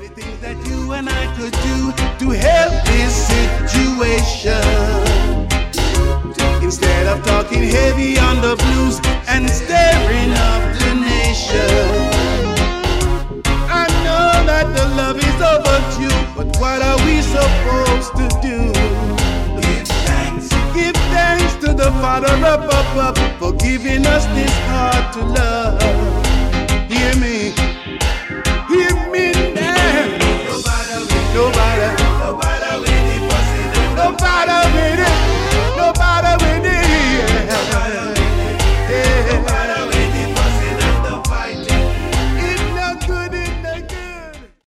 things that you and I could do to help this situation. Instead of talking heavy on the blues and stirring up the nation. I know that the love is overdue, but what are we supposed to do? Give thanks to the Father up for giving us this heart to love. Hear me.